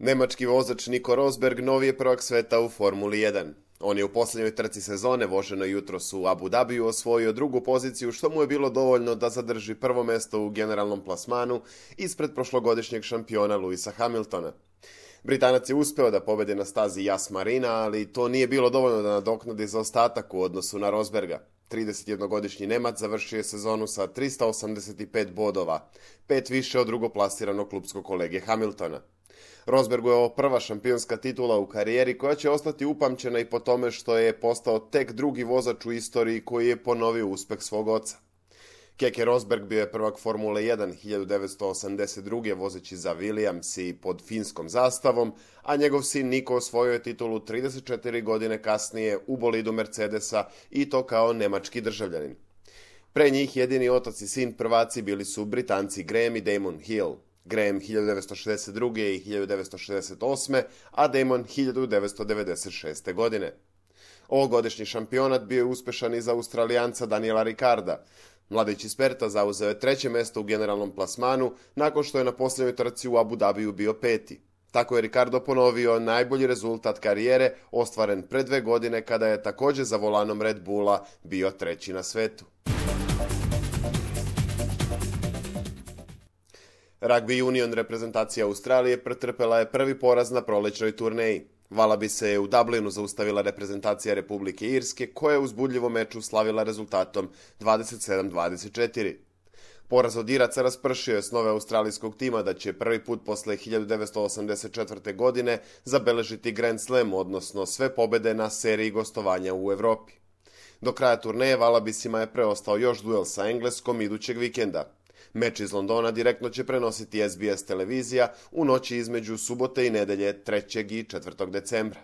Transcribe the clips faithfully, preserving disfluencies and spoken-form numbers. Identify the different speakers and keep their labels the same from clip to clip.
Speaker 1: Nemački vozač Nico Rosberg novi je prvak sveta u Formuli jedan. On je u posljednjoj trci sezone, voženoj jutros u Abu Dhabiju, osvojio drugu poziciju, što mu je bilo dovoljno da zadrži prvo mesto u generalnom plasmanu ispred prošlogodišnjeg šampiona Lewisa Hamiltona. Britanac je uspeo da pobedi na stazi Yas Marina, ali to nije bilo dovoljno da nadoknadi zaostatak u odnosu na Rosberga. tridesetjednogodišnji Nemac završio je sezonu sa trista osamdeset pet bodova, pet više od drugoplasiranog klupskog kolege Hamiltona. Rosbergu je ovo prva šampionska titula u karijeri koja će ostati upamćena i po tome što je postao tek drugi vozač u istoriji koji je ponovio uspeh svog oca. Keke Rosberg bio je prvak Formule jedan hiljadu devetsto osamdeset druge vozeći za Williams i pod finskom zastavom, a njegov sin Nico osvojio je titulu trideset četiri godine kasnije u bolidu Mercedesa i to kao nemački državljanin. Pre njih jedini otac i sin prvaci bili su Britanci Graham i Damon Hill. Graham hiljadu devetsto šezdeset druge i hiljadu devetsto šezdeset osme, a Damon hiljadu devetsto devedeset šeste. godine. Ovogodišnji šampionat bio je uspešan i za Australijanca Daniela Ricciarda. Mladić iz Perta zauzeo je treće mesto u generalnom plasmanu nakon što je na posljednjoj trci u Abu Dhabiju bio peti. Tako je Ricciardo ponovio najbolji rezultat karijere ostvaren pre dve godine kada je također za volanom Red Bulla bio treći na svetu. Rugby Union reprezentacija Australije pretrpela je prvi poraz na prolećnoj turneji. Valabi se je u Dublinu zaustavila reprezentacija Republike Irske, koja je u uzbudljivom meču slavila rezultatom dvadeset sedam dvadeset četiri. Poraz od Iraca raspršio je snove australijskog tima da će prvi put posle hiljadu devetsto osamdeset četvrte. godine zabeležiti Grand Slam, odnosno sve pobede na seriji gostovanja u Evropi. Do kraja turneje Valabisima je preostao još duel sa Engleskom idućeg vikenda. Meč iz Londona direktno će prenositi S B S televizija u noći između subote i nedelje trećeg i četvrtog decembra.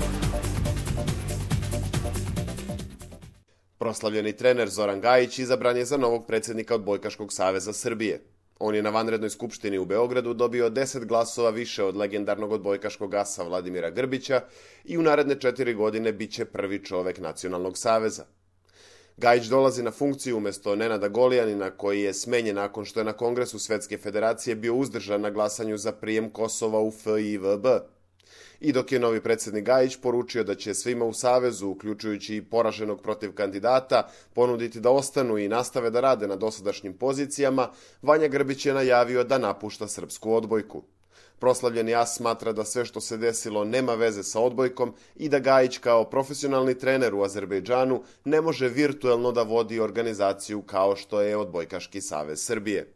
Speaker 1: Proslavljeni trener Zoran Gajić izabran je za novog predsjednika Odbojkaškog saveza Srbije. On je na vanrednoj skupštini u Beogradu dobio deset glasova više od legendarnog odbojkaškog asa Vladimira Grbića i u naredne četiri godine bit će prvi čovek nacionalnog saveza. Gajić dolazi na funkciju umjesto Nenada Golijanina, koji je smenjen nakon što je na Kongresu Svetske federacije bio uzdržan na glasanju za prijem Kosova u F I V B. I dok je novi predsjednik Gajić poručio da će svima u savezu, uključujući i poraženog protiv kandidata, ponuditi da ostanu i nastave da rade na dosadašnjim pozicijama, Vanja Grbić je najavio da napušta srpsku odbojku. Proslavljeni as smatra da sve što se desilo nema veze sa odbojkom i da Gajić kao profesionalni trener u Azerbejdžanu ne može virtuelno da vodi organizaciju kao što je Odbojkaški savez Srbije.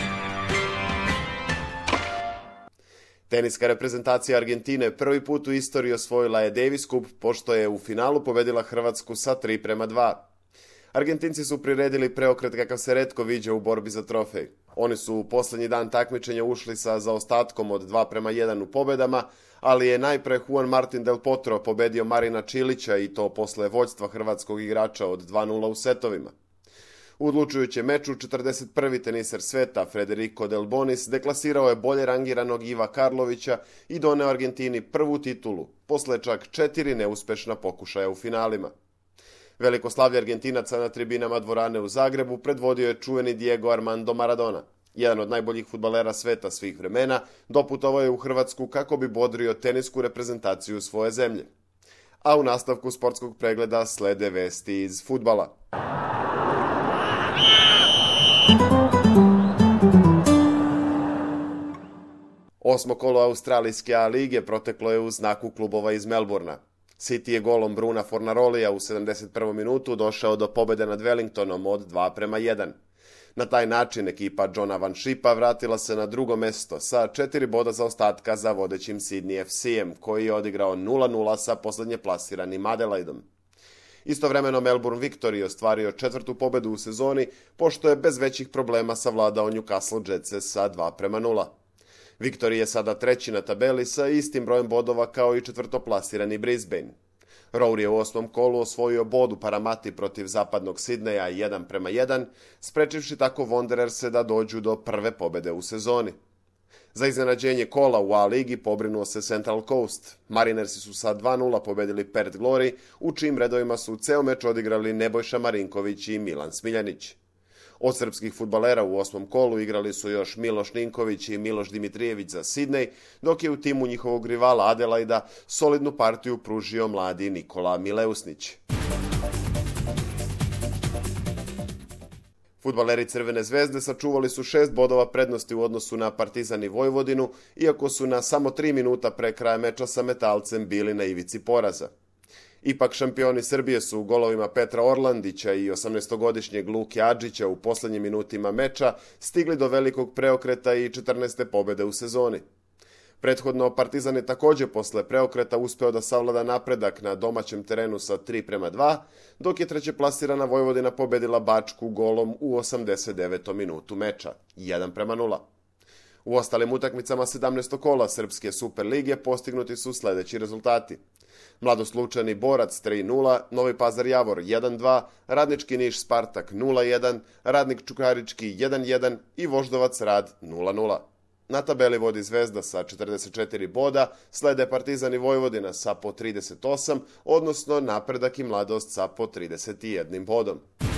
Speaker 1: Teniska reprezentacija Argentine prvi put u istoriji osvojila je Davis Cup, pošto je u finalu pobedila Hrvatsku sa tri prema dva. Argentinci su priredili preokret kakav se retko viđa u borbi za trofej. Oni su u posljednji dan takmičenja ušli sa zaostatkom od dva prema jedan u pobedama, ali je najpre Juan Martin del Potro pobedio Marina Čilića i to posle vođstva hrvatskog igrača od dva nula u setovima. U odlučujućem meču četrdeset prvi teniser sveta Federico Del Bonis deklasirao je bolje rangiranog Iva Karlovića i doneo Argentini prvu titulu, posle čak četiri neuspešna pokušaja u finalima. Veliko slavlje Argentinaca na tribinama dvorane u Zagrebu predvodio je čuveni Diego Armando Maradona. Jedan od najboljih fudbalera sveta svih vremena doputovao je u Hrvatsku kako bi bodrio tenisku reprezentaciju svoje zemlje. A u nastavku sportskog pregleda slede vesti iz fudbala. Osmo kolo australijske A lige proteklo je u znaku klubova iz Melbourna. City je golom Bruna Fornarolija u sedamdeset prvom minutu došao do pobede nad Wellingtonom od dva prema jedan. Na taj način ekipa Johna Van Shipa vratila se na drugo mesto sa četiri boda zaostatka za vodećim Sydney F C-em, koji je odigrao nula nula sa poslednje plasiranim Adelaideom. Istovremeno Melbourne Victory ostvario četvrtu pobedu u sezoni, pošto je bez većih problema savladao Newcastle Jetсе sa dva prema nula. Victory je sada treći na tabeli sa istim brojem bodova kao i četvrtoplasirani Brisbane. Rower je u osmom kolu osvojio bod u Paramati protiv zapadnog Sidneja jedan prema jedan, sprečivši tako Wandererse da dođu do prve pobede u sezoni. Za iznenađenje kola u A ligi pobrinuo se Central Coast. Marinersi su sa dva nula pobedili Perth Glory, u čijim redovima su ceo meč odigrali Nebojša Marinković i Milan Smiljanić. Od srpskih fudbalera u osmom kolu igrali su još Miloš Ninković i Miloš Dimitrijević za Sidnej, dok je u timu njihovog rivala Adelaida solidnu partiju pružio mladi Nikola Mileusnić. Fudbaleri Crvene zvezde sačuvali su šest bodova prednosti u odnosu na Partizan i Vojvodinu, iako su na samo tri minuta pre kraja meča sa Metalcem bili na ivici poraza. Ipak šampioni Srbije su u golovima Petra Orlandića i osamnaestogodišnjeg Luke Adžića u poslednjim minutima meča stigli do velikog preokreta i četrnaeste pobede u sezoni. Prethodno, Partizan je takođe posle preokreta uspeo da savlada napredak na domaćem terenu sa tri prema dva, dok je treće plasirana Vojvodina pobedila Bačku golom u osamdeset devetom minutu meča, jedan prema nula. U ostalim utakmicama sedamnaestog kola Srpske Super lige postignuti su sledeći rezultati. Mladoslučani Borac tri nula, Novi Pazar Javor jedan dva, Radnički Niš Spartak nula jedan, Radnik Čukarički jedan jedan i Voždovac Rad nula nula. Na tabeli vodi Zvezda sa četrdeset četiri boda, slede Partizan i Vojvodina sa po trideset osam, odnosno Napredak i Mladost sa po trideset jedan bodom.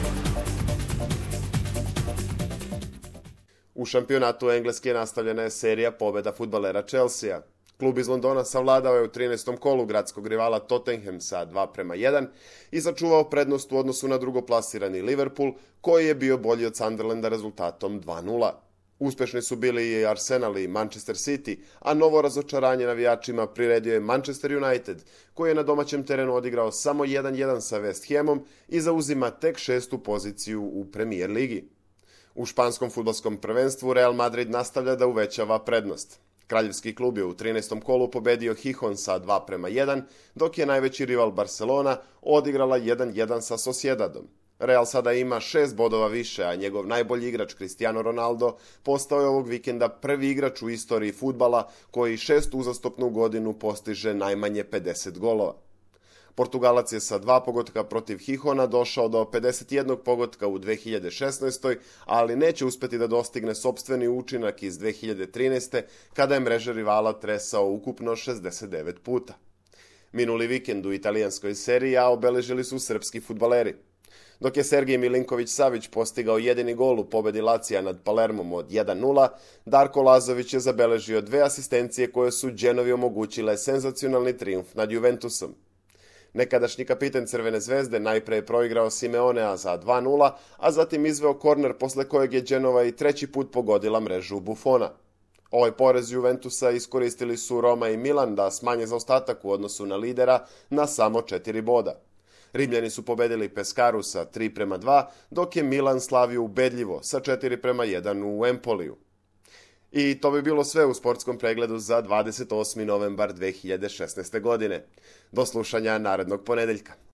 Speaker 1: U šampionatu Engleske nastavljena je serija pobeda fudbalera Chelsea. Klub iz Londona savladao je u trinaestom kolu gradskog rivala Tottenham sa dva prema jedan i sačuvao prednost u odnosu na drugoplasirani Liverpool, koji je bio bolji od Sunderlanda rezultatom dva nula. Uspešni su bili i Arsenal i Manchester City, a novo razočaranje navijačima priredio je Manchester United, koji je na domaćem terenu odigrao samo jedan jedan sa West Hamom i zauzima tek šestu poziciju u Premier ligi. U španskom fudbalskom prvenstvu Real Madrid nastavlja da uvećava prednost. Kraljevski klub je u trinaestom kolu pobedio Hihon sa dva prema jedan, dok je najveći rival Barcelona odigrala jedan jedan sa Sociedadom. Real sada ima šest bodova više, a njegov najbolji igrač Cristiano Ronaldo postao je ovog vikenda prvi igrač u istoriji fudbala koji šest uzastopnu godinu postiže najmanje pedeset golova. Portugalac je sa dva pogotka protiv Hihona došao do pedeset jednog pogotka u dve hiljade šesnaestoj. ali neće uspeti da dostigne sopstveni učinak iz dve hiljade trinaeste. kada je mreže rivala tresao ukupno šezdeset devet puta. Minuli vikend u italijanskoj seriji A obeležili su srpski fudbaleri. Dok je Sergej Milinković-Savić postigao jedini gol u pobedi Lacija nad Palermom od jedan nula, Darko Lazović je zabeležio dve asistencije koje su Đenovi omogućile senzacionalni trijumf nad Juventusom. Nekadašnji kapiten Crvene zvezde najpre je proigrao Simeonea za dva nula, a zatim izveo korner posle kojeg je Đenova i treći put pogodila mrežu Buffona. Ovaj poraz Juventusa iskoristili su Roma i Milan da smanje zaostatak u odnosu na lidera na samo četiri boda. Rimljani su pobedili Peskaru sa tri prema dva, dok je Milan slavio ubedljivo sa četiri prema jedan u Empoliju. I to bi bilo sve u sportskom pregledu za dvadeset osmi novembar dve hiljade šesnaeste. godine. Do slušanja narednog ponedeljka.